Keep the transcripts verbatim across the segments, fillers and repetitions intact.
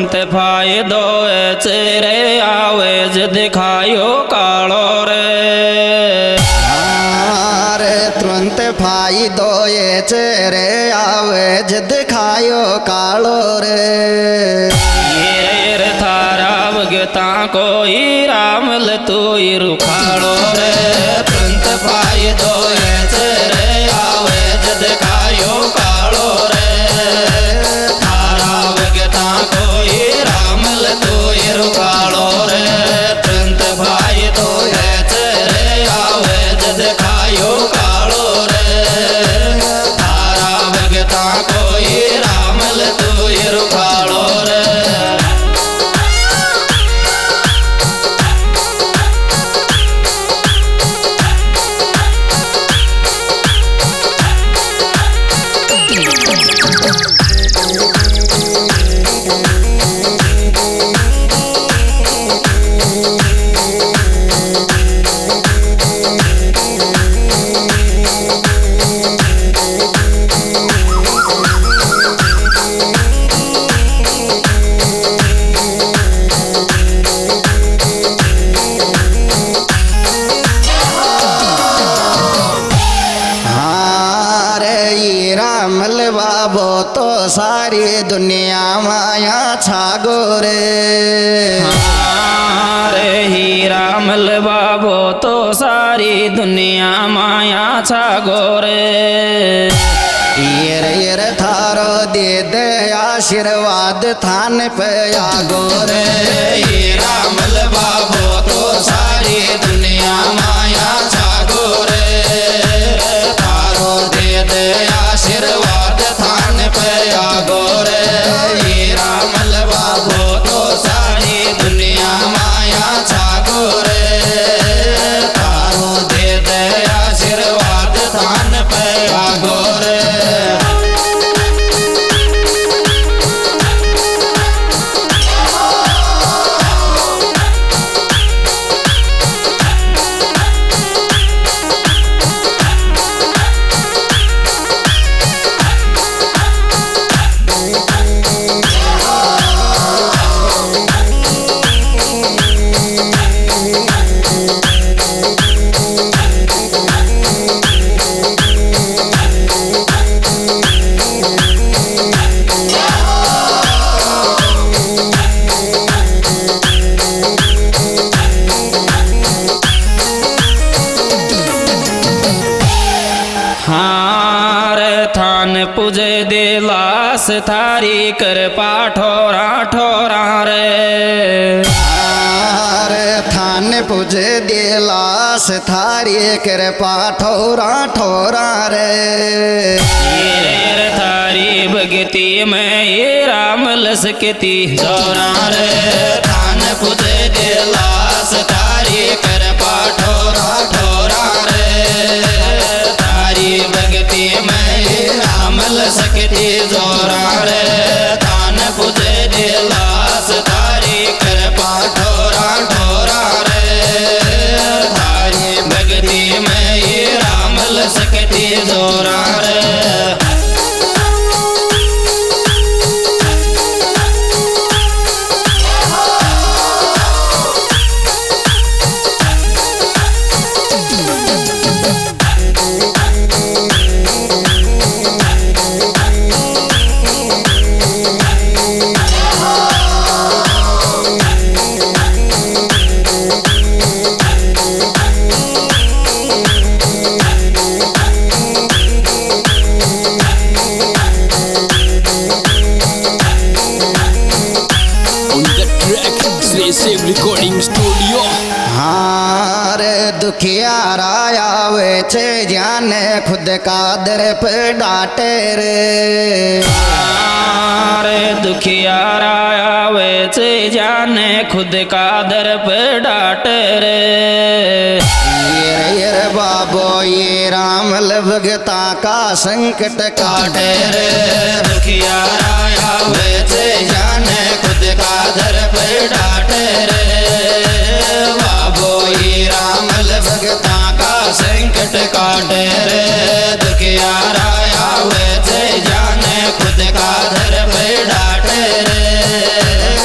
तुरंत फायदो चेरे आवे ज दिखायो कालो रे। रे तुरंत फायदो ये चेरे आवे ज दिखायो कालो रे। ये थारा भगता कोई रामल तू रुखाड़ो रे। तुरंत फायदो ये चेरे आवे ज दिखायो कालो रे। थारा भगता कोई रामल तू रुखाड़ो रे। तुरंत फायदो ये चेरे आवे ज दिखायो कालो रे। थारा भगता कोई रामल तू रुखाड़ो रे। रामल बाबो तो सारी दुनिया माया छागो रे। रे ही रामल बाबो तो सारी दुनिया माया छागो रे। येर येर थारो दे दे आशीर्वाद थान पे आगो रे। ही रामल बाबो तो सारी दुनिया माया छागो रे। थारो दे दे आशीर्वाद थान पे आगो रे। ही रामल बाबो तो सारी दुनिया माया छागो रे। थारो दे दे आशीर्वाद थान पे आगो रे। थान पूजे दे लास थारी कर पाठोरा ठोरा रे। रे थान पूजे दे लास थारी कर पाठोरा ठोरा रे। ये थारी भगती में ये राम लसकती जोरा रे। थान पूजे दे लास थारी कर पाठोरा ठोरा रे। थारी भगती में राम लसकती जोरा रे। थान पूजे दे लास थारी कर पाठोरा ठोरा रे। थारी भगती में राम लसकती जोरा रे। Recording studio. हाँ रे दुखियारा आवे छे जाने खुद का दर पे डांटे रे। रे दुखियारा आवे छे जाने खुद का दर पे डांटे रे। ये ये बाबो ये रामल भगता का संकट काटे रे। दुखियारा आवे छे जाने खुद का दर पे डांटे रे। बाबो ये रामल भगता का संकट काटे रे। दुखियारा आवे छे जाने खुद का दर पे डांटे रे।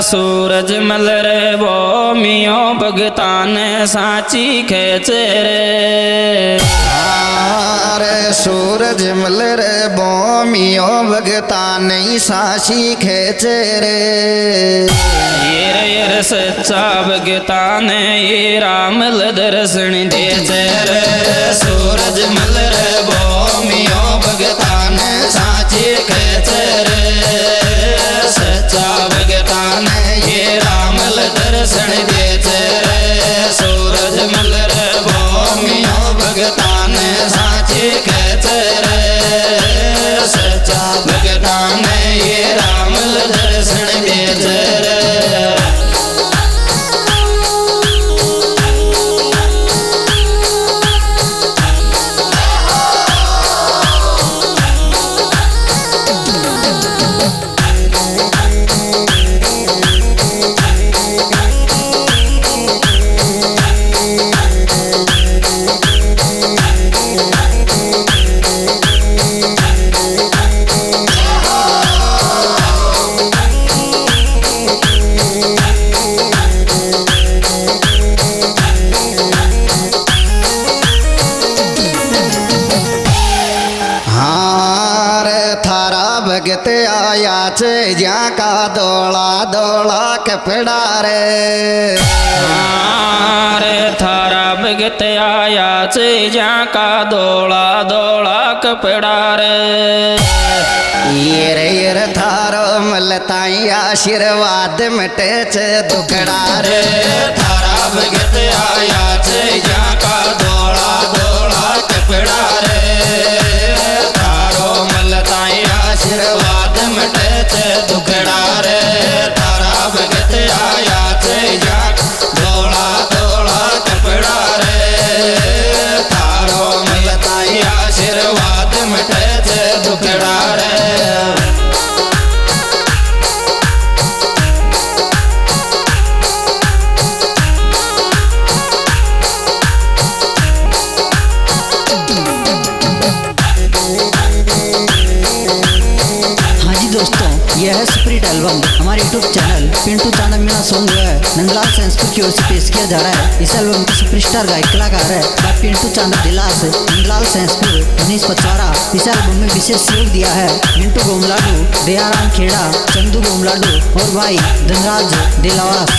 सूरज मल रे भोमियो भगता ने साची खेच रे रे सूरज मल रे बोमियो भगता नहीं सासी खेच रे येर येर सच्चा भगता ने ये रामल दर्शन दे रे सूरज मल रे भोमियो भगता ने साची खेच रे सच्चा भगता ने ये रामल दर्शन दे रे सूरज मल रे भोमियो भगता ने साची खेच रे सच्चा भगता ने ये रामल दर्शन दे रे भगत आया चे ज्या का दौड़ा दौड़ा कपड़ा रे रे थारा भगत आया चे ज्या का दौड़ा दौड़ा कपड़ा रे ये रे ये रे थारो मलताई आशीर्वाद मटे चे दुखड़ा रे थारा भगत आया चे ज्या का दौड़ा दौड़ा कपड़ा रे थारो मलताई आशीर्वाद मटे चे दुखड़ा रे थारा भगत आया चे जा दौड़ा दौड़ा कपड़ा रे थारो मलताई आशीर्वाद मटे चे दुखड़ा रे यह है स्प्रिट एल्बम हमारे YouTube channel Pintu Chanda Meena song जो है नंदलाल संस्कृत की ओर से पेश किया जा रहा है। इस एल्बम के सुपरस्टार गायक कलाकार है बाय पिंटू चांदा दिलास नंदलाल संस्कृत मनीष पचवारा। इस एल्बम में विशेष सहयोग दिया है मिंटू गोमलाडू, दयाराम खेड़ा, चंदू गोमलाडू और भाई धनराज दिलावास।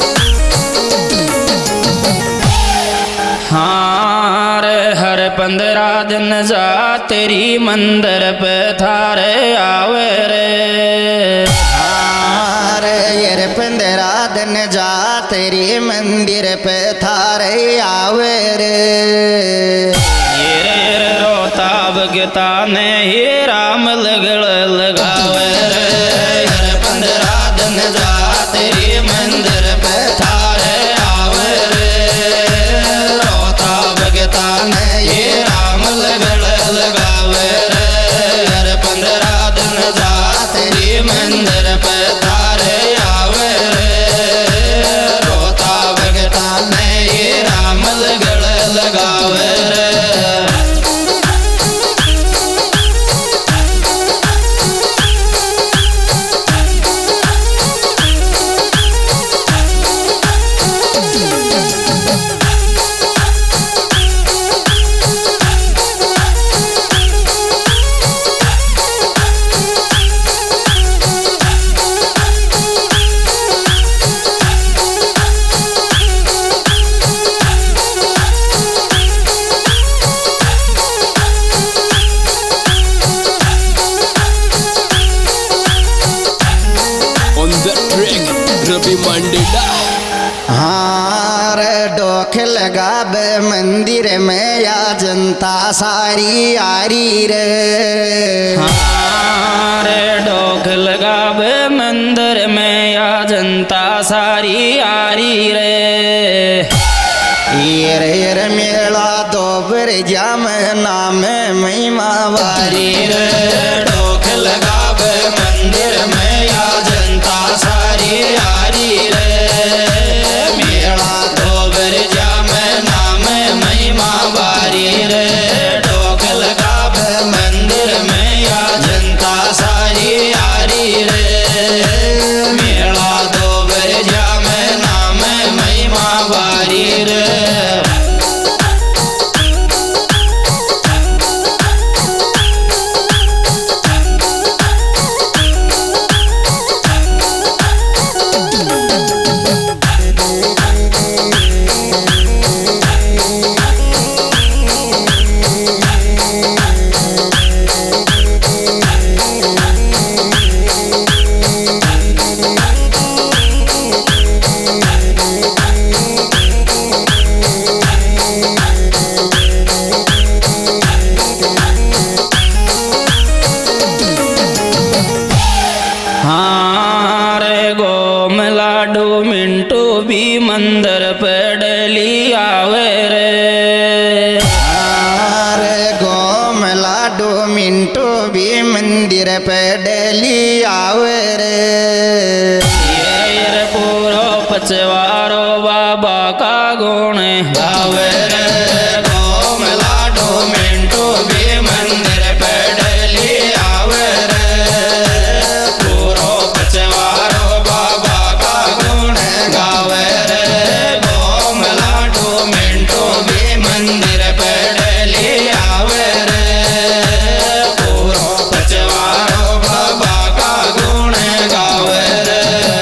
हाँ रे हर पंद्रह दिन जा तेरी मंदिर पे थारे आवे रे हाँ रे ये पंद्रह दिन जा तेरी मंदिर पे थारे आवे रे ये रे रोता भगता ने ये राम लगड़ लगावे रे हर पंद्रह दिन जा तेरी मंदिर पे थारे आवे रे ये राम लगड़ लगावे रे हर पंद्रह दिन जा तेरी मंदिर पे थारे आवे रे रोता भगता ने ये राम लगड़ लगावे रे हाँ रे डोख लगावे मंदिर में या जनता सारी आरी रे हाँ रे डोख लगावे मंदिर में या जनता सारी आरी रे ये रे ये रे मेला दोबर जाम नाम महिमा वारी रे डोख लगावे मंदिर में या जनता सारी आरी रे मेला दोबर जाम नाम महिमा वारी रे डोख लगावे मंदिर में या जनता सारी आरी रे मेला दो मंदिर पे डली आवे रे। अरे गोम लाडो मिंटू भी मंदिर पे डली आवे रे। ये पूरो पचवारो बाबा का गुण गावे रे। गोम लाडो मिंटू भी मंदिर पे डली आवे रे। पूरो पचवारो बाबा का गुण गावे रे। गोम लाडो मिंटू भी मंदिर पे डली आवे रे। पूरो पचवारो बाबा का गुण गावे रे।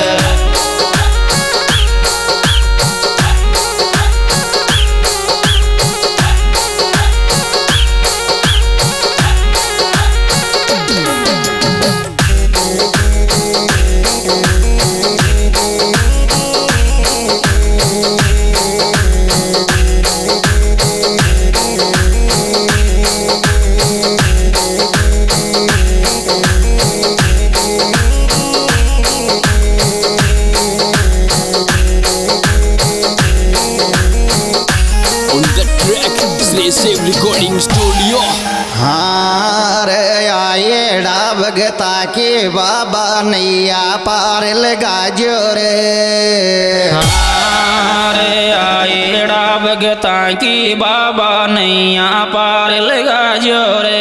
On the track, Sri Save Recording Studio. हाँ रे आएड़ा भगता के बाबा नैया पार लगा जो रे। रे आएड़ा भगता की बाबा नैया पार लगा जो रे।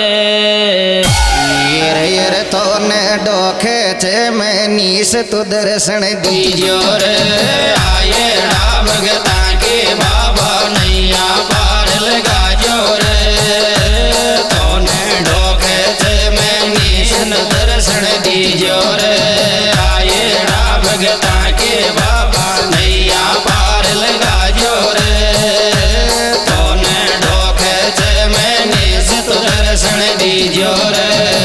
यर यर तो ने डोखे चे मैं नीस तु दर्शन दीजो रे। आएड़ा भगता के बाबा नैया पार लगा जो रे। तो ने डोखे चे मैं नीस दर्शन दीजो रे। आएड़ा भगता के बाबा नैया पार लगा जो रे। तो ने डोखे चे मैं नीस दर्शन दीजो रे।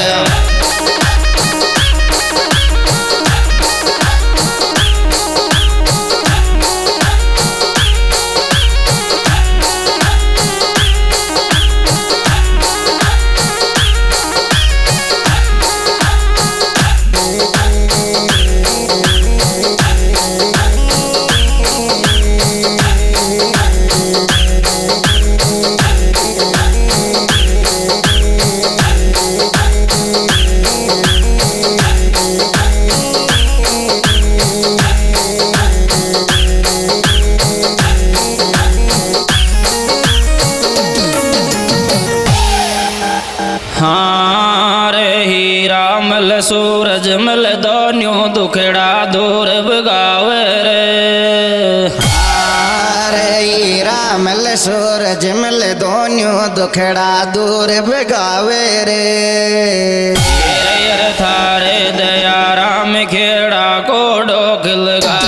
हाँ रे हीरा मल सूरज मल दोन्यों दुखड़ा दूर भगावे रे। रे हीरा मल सूरज मल दोन्यों दुखड़ा दूर भगावे रे। यर थारे दया राम खेड़ा को डोक लगा